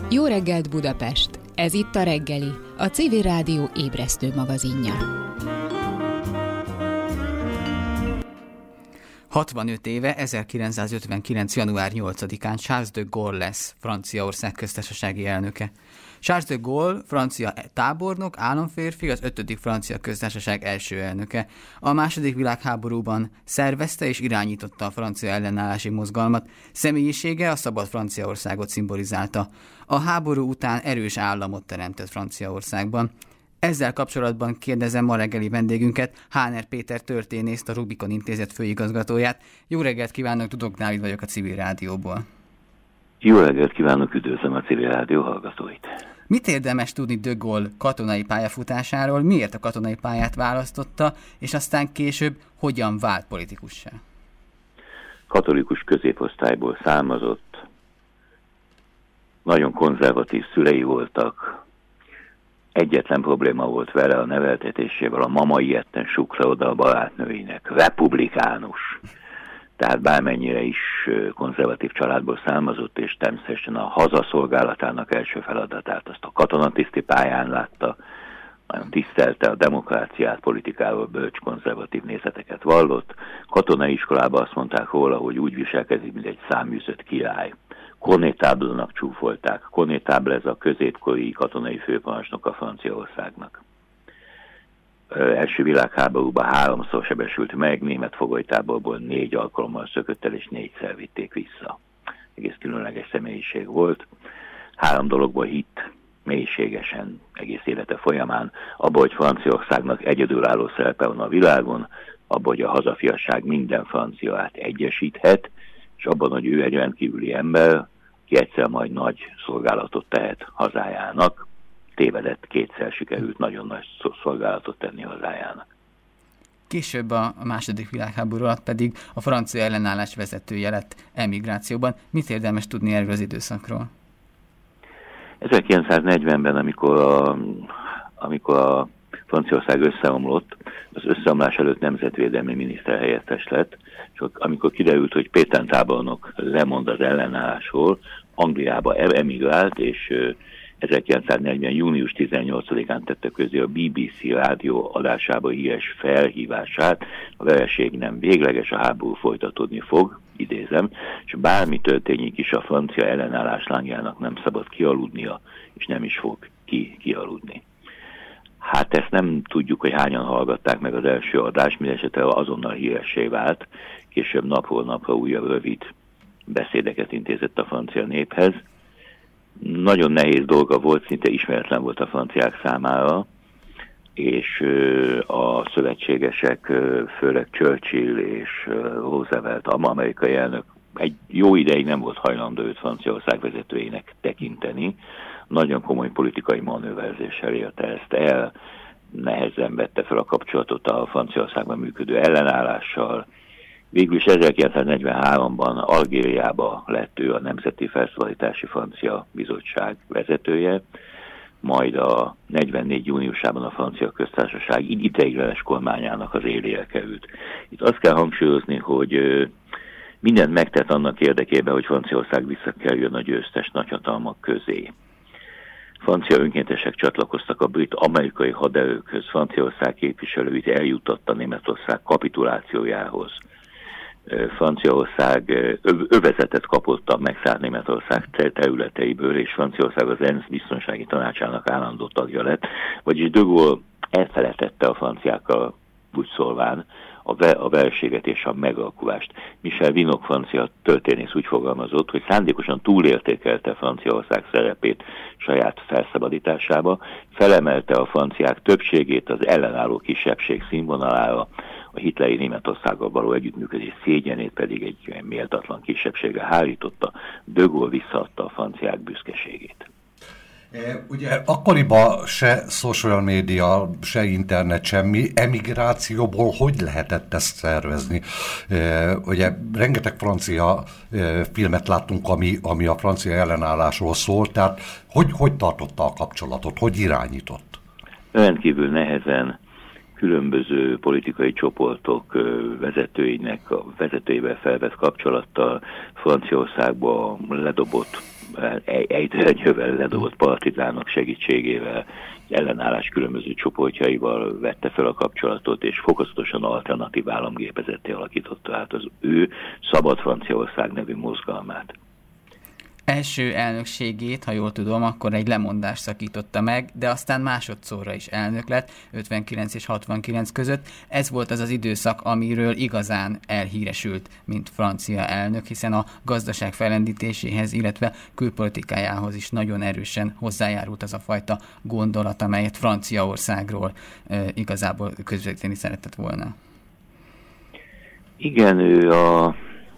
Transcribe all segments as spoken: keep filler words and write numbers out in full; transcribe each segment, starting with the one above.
Jó reggelt Budapest! Ez itt a reggeli, a Civil Rádió ébresztő magazinja. hatvanöt éve, ezerkilencszázötvenkilenc. január nyolcadikán Charles de Gaulle lesz Franciaország köztársasági elnöke. Charles de Gaulle, francia tábornok, államférfi, az ötödik francia köztársaság első elnöke. A második világháborúban szervezte és irányította a francia ellenállási mozgalmat. Személyisége a szabad Franciaországot szimbolizálta. A háború után erős államot teremtett Franciaországban. Ezzel kapcsolatban kérdezem ma reggeli vendégünket, Háner Péter történészt, a Rubikon Intézet főigazgatóját. Jó reggelt kívánok, Dudok Dávid vagyok a Civil Rádióból. Jó reggelt kívánok, üdvözlöm a Civil Rádió hallgatóit. Mit érdemes tudni de Gaulle katonai pályafutásáról, miért a katonai pályát választotta, és aztán később hogyan vált politikussá? Katolikus középosztályból származott, nagyon konzervatív szülei voltak, egyetlen probléma volt vele a neveltetésével, a mama ilyetten sukra oda a barátnőinek, republikánus. Tehát bármennyire is konzervatív családból származott, és természetesen a hazaszolgálatának első feladatát azt a katonatiszti pályán látta, nagyon tisztelte a demokráciát, politikáról bölcs konzervatív nézeteket vallott. Katonai iskolában azt mondták róla, hogy úgy viselkezik, mint egy száműzött király. Connétable-nak csúfolták. Connétable ez a középkori katonai főparancsnok a Franciaországnak. Első világháborúban háromszor sebesült meg, német fogolytáborból négy alkalommal szökött el, és négyszer vitték vissza. Egész különleges személyiség volt. Három dologból hitt mélységesen egész élete folyamán, abban, hogy Franciaországnak egyedülálló szerepe van a világon, abban, hogy a hazafiasság minden franciát egyesíthet, és abban, hogy ő egy rendkívüli ember, ki egyszer majd nagy szolgálatot tehet hazájának. Tévedett, kétszer sikerült nagyon nagy szolgálatot tenni hazájának. Később a második világháború alatt pedig a francia ellenállás vezetője lett emigrációban. Mit érdemes tudni erről az időszakról? ezerkilencszáznegyvenben, amikor a, amikor a Franciaország összeomlott, az összeomlás előtt nemzetvédelmi miniszter helyettes lett, és amikor kiderült, hogy Pétain tábornok lemond az ellenállásról, Angliába emigrált, és ezerkilencszáznegyven. június tizennyolcadikán tette közé a bé bé cé rádió adásába híres felhívását: a vereség nem végleges, a háború folytatódni fog, idézem, és bármi történik is, a francia ellenállás lángjának nem szabad kialudnia, és nem is fog ki kialudni. Hát ezt nem tudjuk, hogy hányan hallgatták meg az első adást, mindesetre azonnal híressé vált, később napról napra újabb rövid beszédeket intézett a francia néphez. Nagyon nehéz dolga volt, szinte ismeretlen volt a franciák számára, és a szövetségesek, főleg Churchill és Roosevelt, amerikai elnök egy jó ideig nem volt hajlandó őt Franciaország vezetőjének tekinteni. Nagyon komoly politikai manőverzéssel érte ezt el, nehezen vette fel a kapcsolatot a Franciaországban működő ellenállással. Végül is ezerkilencszáznegyvenháromban Algériába lett ő a Nemzeti Felszabadítási Francia Bizottság vezetője, majd a negyvennégy júniusában a Francia Köztársaság ideiglenes kormányának az élére került. Itt azt kell hangsúlyozni, hogy mindent megtett annak érdekében, hogy Franciaország visszakerüljön a győztes nagyhatalmak közé. Francia önkéntesek csatlakoztak a brit-amerikai haderőkhöz, Franciaország képviselőit eljuttatta Németország kapitulációjához. Franciaország övezetet kapott a megszállt Németország területeiből, és Franciaország az ENSZ biztonsági tanácsának állandó tagja lett, vagyis de Gaulle elfelejtette a franciákkal úgy szólván a, ve- a verséget és a megalkulást. Michel Vinok francia történész úgy fogalmazott, hogy szándékosan túlértékelte Franciaország szerepét saját felszabadításába, felemelte a franciák többségét az ellenálló kisebbség színvonalára, a hitleri Németországgal való együttműködés szégyenét pedig egy méltatlan kisebbségre hárította, de Gaulle visszaadta a franciák büszkeségét. Ugye akkoriban se social media, se internet, semmi, emigrációból hogy lehetett ezt szervezni? Ugye rengeteg francia filmet láttunk, ami, ami a francia ellenállásról szólt, tehát hogy, hogy tartotta a kapcsolatot, hogy irányított? Rendkívül nehezen, különböző politikai csoportok vezetőinek, a vezetőivel felvett kapcsolattal, Franciaországba ledobott ejtőernyővel ledobott partizánok segítségével, ellenállás különböző csoportjaival vette fel a kapcsolatot, és fokozatosan alternatív államgépezetté alakította át az ő Szabad Franciaország nevű mozgalmát. Első elnökségét, ha jól tudom, akkor egy lemondás szakította meg, de aztán másodszorra is elnök lett, ötvenkilenc és hatvankilenc között. Ez volt az az időszak, amiről igazán elhíresült, mint francia elnök, hiszen a gazdaság fellendítéséhez, illetve külpolitikájához is nagyon erősen hozzájárult az a fajta gondolat, amelyet Franciaországról e, igazából közvetíteni szeretett volna. Igen, ő a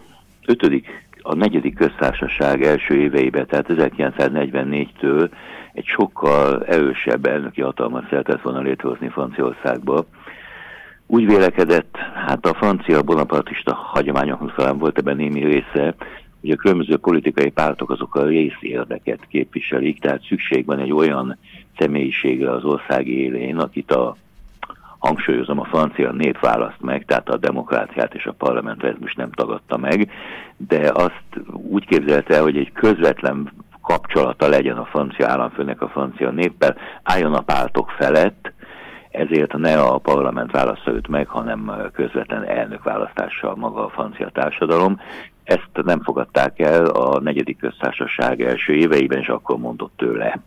ötödik a negyedik köztársaság első éveiben, tehát ezerkilencszáznegyvennégytől egy sokkal erősebb elnöki hatalmat szeretett volna létrehozni Franciaországba. Úgy vélekedett, hát a francia bonapartista hagyományoknak talán volt ebben némi része, hogy a különböző politikai pártok azok a részérdeket képviselik, tehát szükség van egy olyan személyiségre az ország élén, akit a hangsúlyozom, a francia nép választ meg, tehát a demokráciát és a parlamentarizmus nem tagadta meg, de azt úgy képzelte, hogy egy közvetlen kapcsolata legyen a francia államfőnek a francia néppel, álljon a pártok felett, ezért ne a parlament válassza őt meg, hanem közvetlen elnökválasztással maga a francia társadalom. Ezt nem fogadták el a negyedik köztársaság első éveiben, és akkor mondott tőle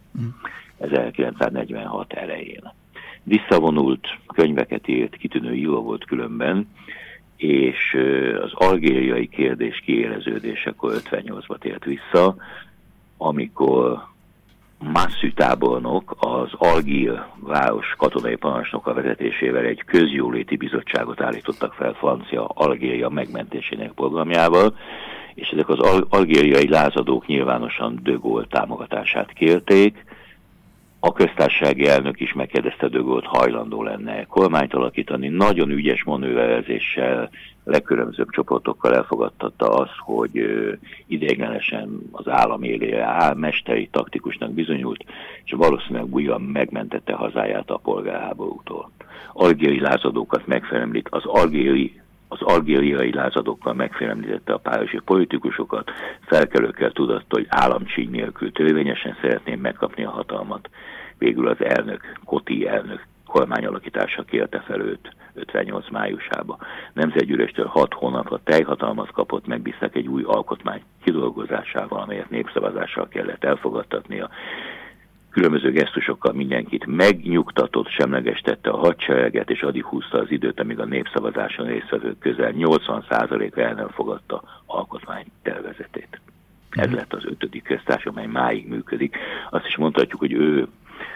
ezerkilencszáznegyvenhat elején. Visszavonult, könyveket írt, kitűnő író volt különben, és az algériai kérdés kiéleződésekor ötvennyolcba tért vissza, amikor Massű tábornok az Algír város katonai parancsnoka vezetésével egy közjóléti bizottságot állítottak fel Francia Algéria megmentésének programjával, és ezek az al- algériai lázadók nyilvánosan de Gaulle támogatását kérték. A köztársasági elnök is megkérdezte de Gaulle-t, hajlandó lenne kormányt alakítani. Nagyon ügyes manőverezéssel, legkülönbözőbb csoportokkal elfogadtatta azt, hogy ideiglenesen az állam élére áll, mesteri taktikusnak bizonyult, és valószínűleg újra megmentette hazáját a polgárháborútól. Algériai lázadókat megfélemlít, az algériai az algériai lázadókkal megfélemlítette a párizsi politikusokat, felkelőkkel tudatta, hogy államcsíny nélkül törvényesen szeretném megkapni a hatalmat. Végül az elnök, Coty elnök kormányalakítása kérte fel őt ötvennyolc májusába. Nemzetgyűléstől hat hónapra teljhatalmat kapott, megbízták egy új alkotmány kidolgozásával, amelyet népszavazással kellett elfogadtatnia. Különböző gesztusokkal mindenkit megnyugtatott, semlegestette a hadsereget, és addig húzta az időt, amíg a népszavazáson résztvevők közel nyolcvan százaléka el nem fogadta alkotmány tervezetét. Ez lett az ötödik köztársaság, amely máig működik. Azt is mondhatjuk, hogy ő,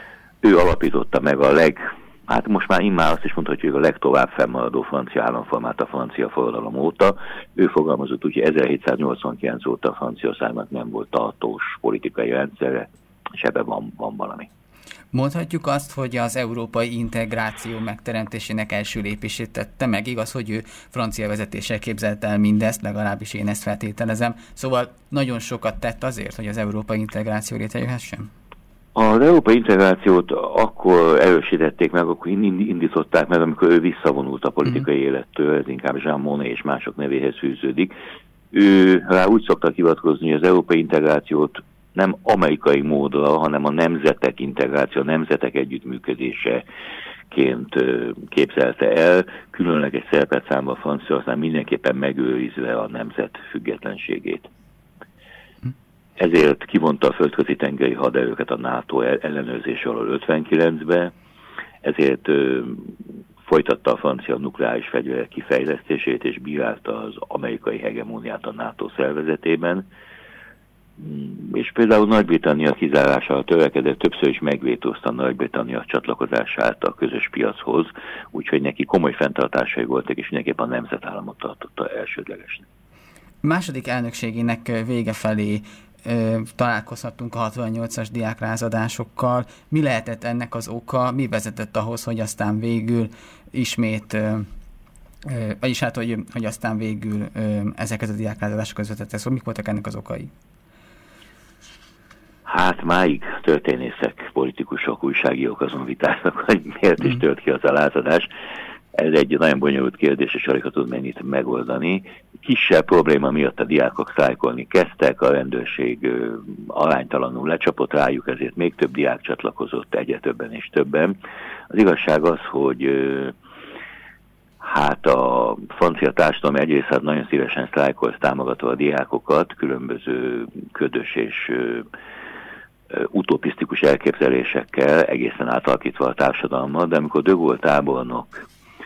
ő alapította meg a leg, hát most már immár azt is mondhatjuk, hogy a legtovább fennmaradó francia államformát a francia forradalom óta. Ő fogalmazott úgy, hogy ezerhétszáznyolcvankilenc óta Franciaországnak nem volt tartós politikai rendszere, és ebben van, van valami. Mondhatjuk azt, hogy az európai integráció megteremtésének első lépését tette meg. Igaz, hogy ő francia vezetéssel képzelte el mindezt, legalábbis én ezt feltételezem. Szóval nagyon sokat tett azért, hogy az európai integráció létrejöhessen? Az európai integrációt akkor erősítették meg, akkor indították meg, amikor ő visszavonult a politikai mm. élettől, ez inkább Jean Monnet és mások nevéhez fűződik. Ő rá úgy szoktak hivatkozni, hogy az európai integrációt nem amerikai módra, hanem a nemzetek integráció, a nemzetek együttműködéseként képzelte el, különleges szerepet számba Franciaország, mindenképpen megőrizve a nemzet függetlenségét. Ezért kivonta a földközi tengeri haderőket a NATO ellenőrzése alól ötvenkilencben, ezért ö, folytatta a francia nukleáris fegyverek kifejlesztését, és bírálta az amerikai hegemóniát a NATO szervezetében, és például Nagy-Britannia kizárására törekedett, többször is megvétózta Nagy-Britannia csatlakozását a közös piachoz, úgyhogy neki komoly fenntartásai voltak, és mindenképpen a nemzetállamot tartotta elsődlegesnek. Második elnökségének vége felé ö, találkozhattunk a hatvannyolcas diáklázadásokkal. Mi lehetett ennek az oka? Mi vezetett ahhoz, hogy aztán végül ismét, ö, ö, vagyis hát, hogy, hogy aztán végül ö, ezeket a diáklázadásokat vezetett? Szóval mik voltak ennek az okai? Hát máig történészek, politikusok, újságírók azon vitáznak, hogy miért is tört ki az a lázadás. Ez egy nagyon bonyolult kérdés, és alig tud mennyit megoldani. kisebb probléma miatt a diákok sztrájkolni kezdtek, a rendőrség aránytalanul lecsapott rájuk, ezért még több diák csatlakozott, egyre többen és többen. Az igazság az, hogy hát a francia társadalom egyrészt hát nagyon szívesen sztrájkolt, támogatva a diákokat, különböző ködös és utopisztikus elképzelésekkel egészen átalakítva a társadalmat, de amikor de Gaulle tábornok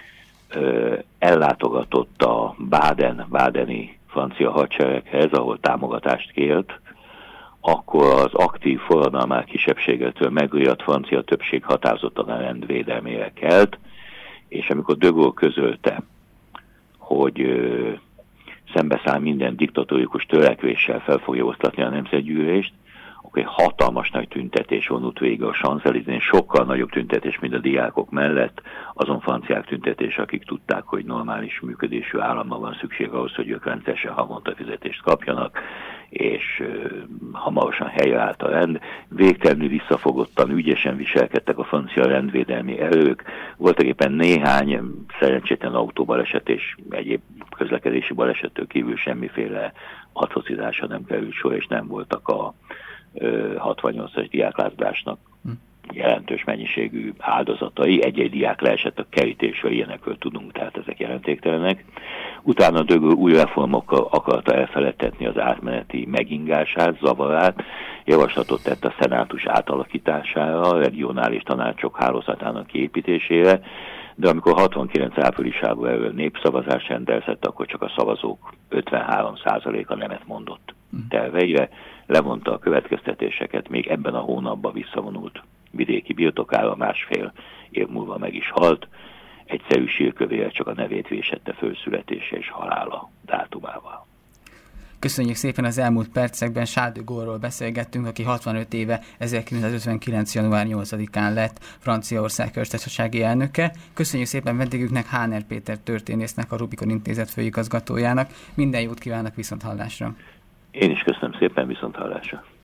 ellátogatott a Baden-Badeni francia hadsereghez, ahol támogatást kért, akkor az aktív forradalmár kisebbségetől megriadt francia többség határozottan a rendvédelmére kelt, és amikor de Gaulle közölte, hogy ö, szembeszáll minden diktatórikus törekvéssel fel fogja osztatni a nemzetgyűlést, akkor egy hatalmas nagy tüntetés vonult végig a Champs-Élysén, sokkal nagyobb tüntetés, mint a diákok mellett, azon franciák tüntetés, akik tudták, hogy normális működésű államban van szükség ahhoz, hogy ők rendszeresen havonta fizetést kapjanak, és ö, hamarosan helyreállt a rend. Végtelenül visszafogottan, ügyesen viselkedtek a francia rendvédelmi erők. Voltak éppen néhány szerencsétlen autóbaleset és egyéb közlekedési balesettől kívül semmiféle atrocitásra nem került sor, és nem voltak a hatvannyolcas diáklázadásnak jelentős mennyiségű áldozatai. Egy-egy diák leesett a kerítésről, ilyenekről tudunk, tehát ezek jelentéktelenek. Utána de Gaulle új reformokkal akarta elfeledtetni az átmeneti megingását, zavarát, javaslatot tett a szenátus átalakítására, a regionális tanácsok hálózatának kiépítésére, de amikor hatvankilenc áprilisában erről népszavazás rendelzett, akkor csak a szavazók ötvenhárom százaléka nemet mondott terveire, levonta a következtetéseket, még ebben a hónapban visszavonult vidéki birtokára, másfél év múlva meg is halt, egyszerű sírkövére csak a nevét vésette fölszületése és halála dátumával. Köszönjük szépen, az elmúlt percekben Charles de Gaulle-ról beszélgettünk, aki hatvanöt éve ezerkilencszázötvenkilenc. január nyolcadikán lett Franciaország köztársasági elnöke. Köszönjük szépen vendégüknek, Háner Péter történésznek, a Rubikon Intézet főigazgatójának. Minden jót kívánok, viszonthallásra! Én is köszönöm szépen, viszonthallásra!